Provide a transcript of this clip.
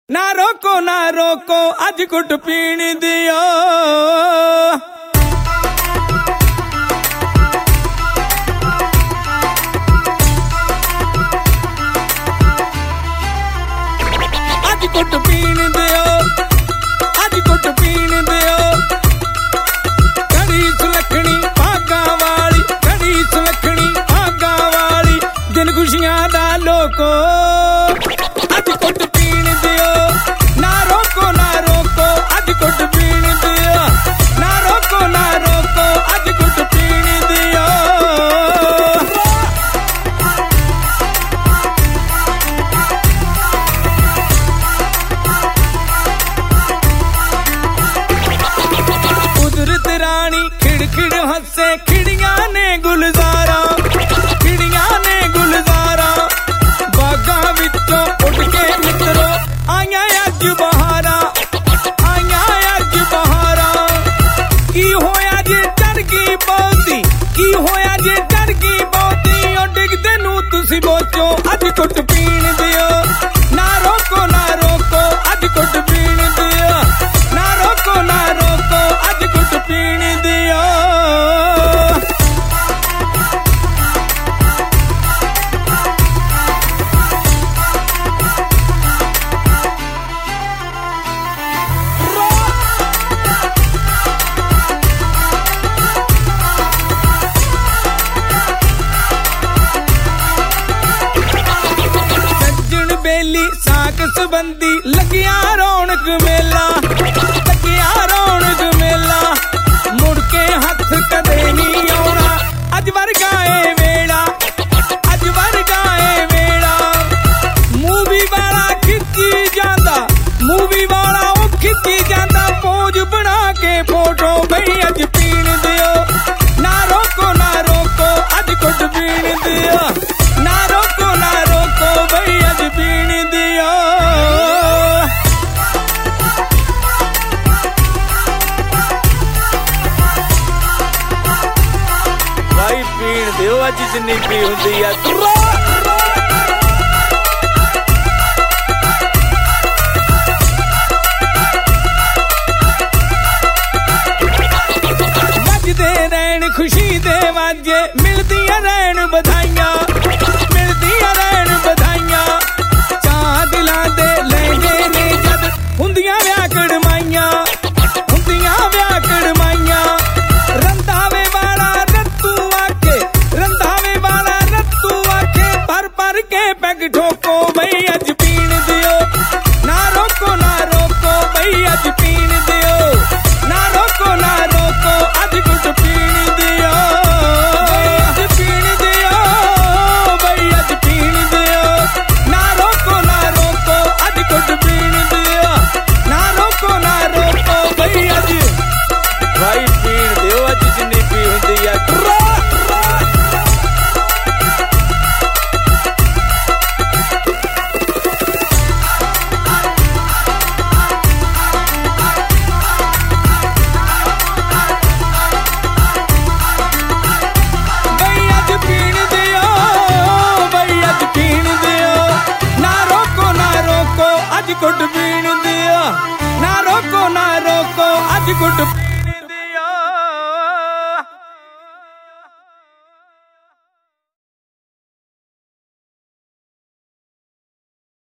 ना रोको अज घुट पीण दियो। अज घुट पीण दियो, अज घुट पीण दियो। कड़ी सुलखनी भागा वाली, कड़ी सुलखनी भागा वाली, दिन खुशियां दा लोको अज घुट पीण दियो। ना रोको अज घुट पीण दियो। ना रोको अज घुट पीण दियो। कुदरत रानी खिड़ हंसे, खिड़ियां ने गुलजारा, खिड़ियां ने गुलजारा। बागां विचों उड़ के मित्रो आइयां अज बहारा, आइयां अज बहारा। की होया जे चढ़ गई बहुती, की होया जे चढ़ गई बहुती। ओ डिगदे नू तुसी बोचो अज घुट पीण दियो। ना रोको अज घुट पीण दियो। ना रोको अज घुट पीण दियो। सज्जन बेली साक संबंधी लगिया रौनक मेला, लगिया रौनक मेला। मुड़ के हथ कदे नहीं आउणा अज वर्गा ए वेला, अज वर्गा ए वेला। मूवी वाला खिच्ची जांदा, मूवी वाला ओ खिच्ची जांदा। पोज बना के फोटो भई अज पीण दियो। ना रोको अज घुट पीण दियो। ना रोको भई अज पीण दियो। भाई पीण दियो अज जिन्नी पी हुंदी आ। वजदे रहन खुशी दे वाजे, मिलदियां रहन बधाइयां, मिलदियां रहन बधाइयां। चाह दिलां दे लहंगे ने जद हुंदियां व्याकड़ माइयां, हुंदियां व्याकड़ माइयां। रंधावे वाला रत्तू आके, रंधावे वाला रत्तू आके। पर के पैग ठोको भई अज पीण दियो। ना रोको भई अज पीण दियो। ना रोको अज घुट पीण दियो। अज पीण दियो, भई अज पीण दियो। ना रोको अज घुट पीण दियो। ना रोको भई अज भाई पीण दियो अज जिन्नी पी हुंदी आ। अज घुट पीण दियो। ना रोको अज घुट